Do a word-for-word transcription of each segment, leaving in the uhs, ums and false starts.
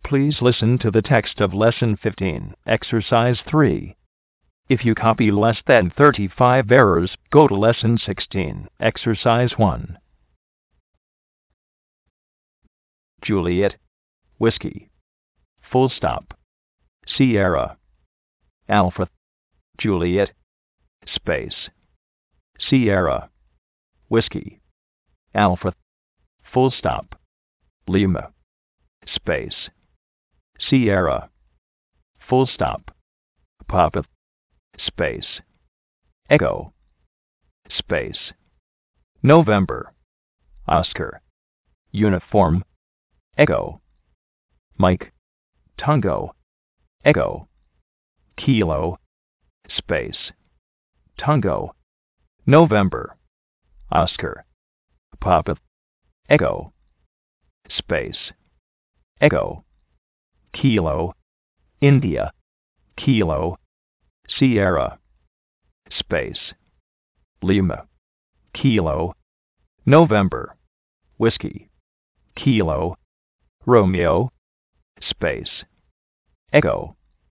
Please listen to the text of Lesson fifteen, Exercise three. If you copy less than thirty-five errors, go to Lesson sixteen, Exercise one. Juliet, Whiskey, full stop, Sierra, Alpha, Juliet, space, Sierra, Whiskey, Alpha, full stop, Lima, space, Sierra, full stop, Papa, space, Echo, space, November, Oscar, uniform, Echo, Mike, Tango, Echo, Kilo, space, Tango, November, Oscar, Papa, Echo, space, Echo, Kilo, India, Kilo, Sierra, space, Lima, Kilo, November, Whiskey, Kilo, Romeo, space, Echo,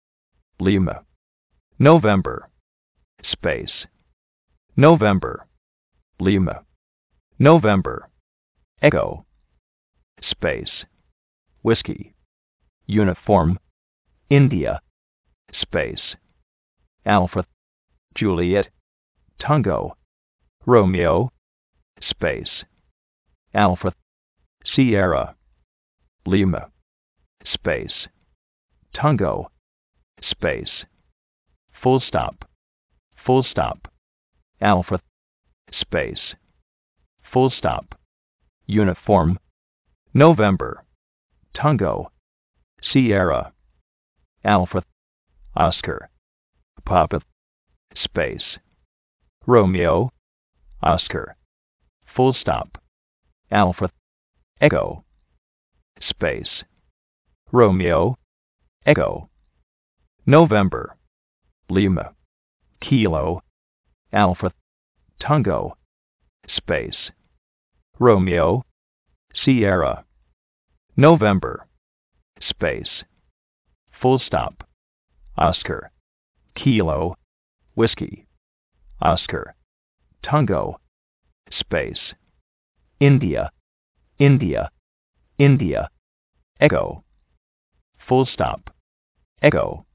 Lima, November, space, November, Lima, November, Echo, space, Whiskey, uniform, India, space, Alpha, Juliet, Tango, Romeo, space, Alpha, Sierra, Lima, space, Tango, space, full stop, full stop, Alpha, space, full stop, uniform, November, Tango, Sierra, Alpha, Oscar, Papa, space, Romeo, Oscar, full stop, Alpha, Echo, space, Romeo, Echo, November, Lima, Kilo, Alpha, Tango, space, Romeo, Sierra, November, space, full stop, Oscar, Kilo, Whiskey, Oscar, Tango, space, India, India, India, Echo, full stop, Echo,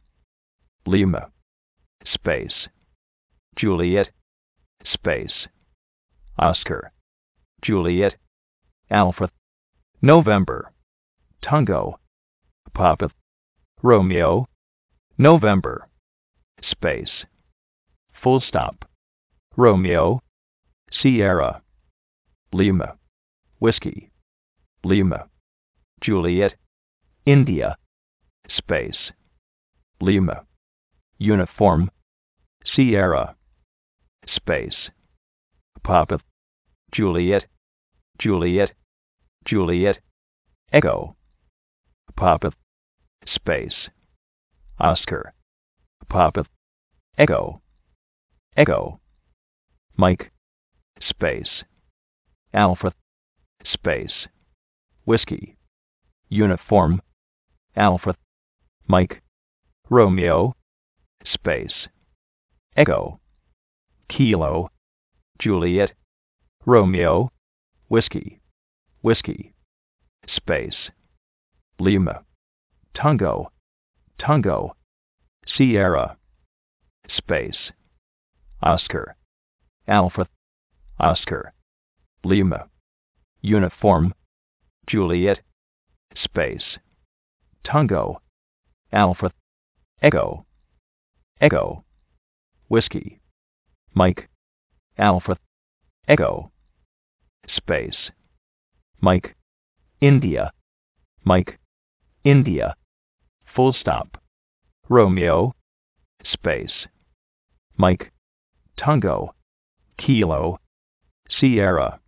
Lima, space, Juliet, space, Oscar, Juliet, Alpha, November, Tango, Papa, Romeo, November, space, full stop, Romeo, Sierra, Lima, Whiskey, Lima, Juliet, India, space, Lima, uniform, Sierra, space, Papa, Juliet, Juliet, Juliet, Echo, Papa, space, Oscar, Papa, Echo, Echo, Mike, space, Alpha, space, Whiskey, uniform, Alpha, Mike, Romeo, space, Echo, Kilo, Juliet, Romeo, Whiskey, Whiskey, space, Lima, Tango, Tango, Sierra, space, Oscar, Alpha, Oscar, Lima, uniform, Juliet, space, Tango, Alpha, Echo, Echo, Whiskey, Mike, Alpha, Echo, space, Mike, India, Mike, India, full stop, Romeo, space, Mike, Tango, Kilo, Sierra,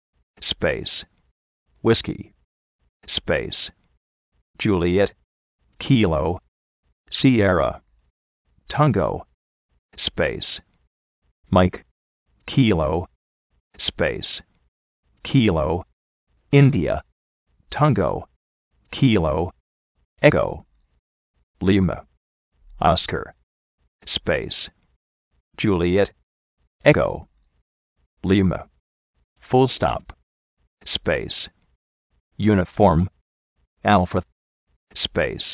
space, Whiskey, space, Juliet, Kilo, Sierra, Tango, space, Mike, Kilo, space, Kilo, India, Tango, Kilo, Echo, Lima, Oscar, space, Juliet, Echo, Lima, full stop, space, uniform, Alpha, space,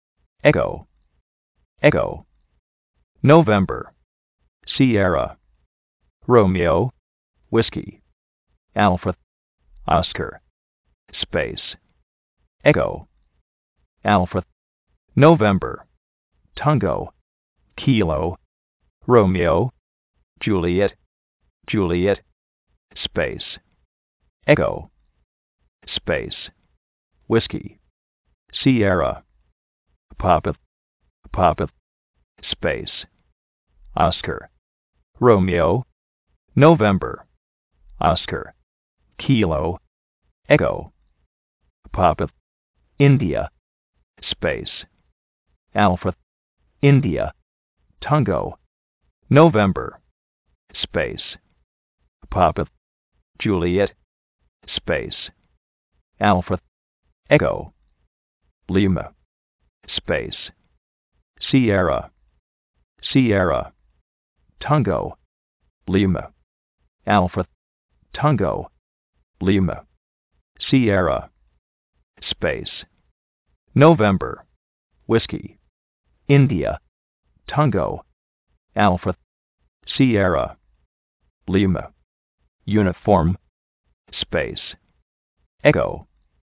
Echo, Echo, November, Sierra, Romeo, Whiskey, Alpha, Oscar, space, Echo, Alpha, November, Tango, Kilo, Romeo, Juliet, Juliet, space, Echo, space, Whiskey, Sierra, Papa, Papa, space, Oscar, Romeo, November, Oscar, Kilo, Echo, Papa, India, space, Alpha, India, Tango, November, space, Papa, Juliet, space, Alpha, Echo, Lima, space, Sierra, Sierra, Tango, Lima, Alpha, Tango, Lima, Sierra, space, November, Whiskey, India, Tango, Alpha, Sierra, Lima, uniform, space, Echo,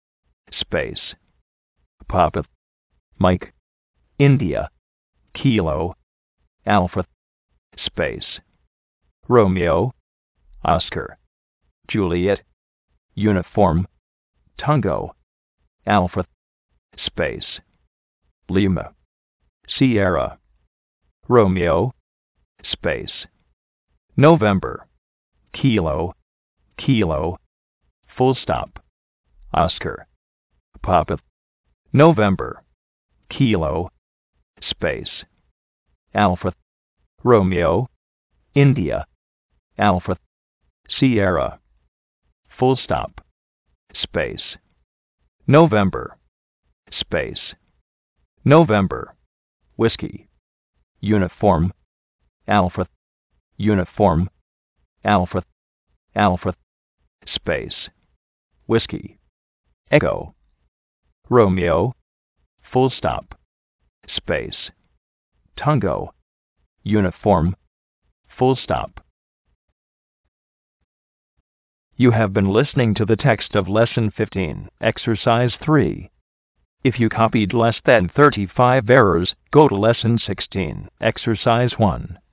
space, Papa, Mike, India, Kilo, Alpha, space, Romeo, Oscar, Juliet, uniform, Tango, Alpha, space, Lima, Sierra, Romeo, space, November, Kilo, Kilo, full stop, Oscar, Papa, November, Kilo, space, Alpha, Romeo, India, Alpha, Sierra, full stop, space, November, space, November, Whiskey, uniform, Alpha, uniform, Alpha, Alpha, space, Whiskey, Echo, Romeo, full stop, space, Tango, uniform, full stop. You have been listening to the text of Lesson fifteen, Exercise three. If you copied less than thirty-five errors, go to Lesson sixteen, Exercise one.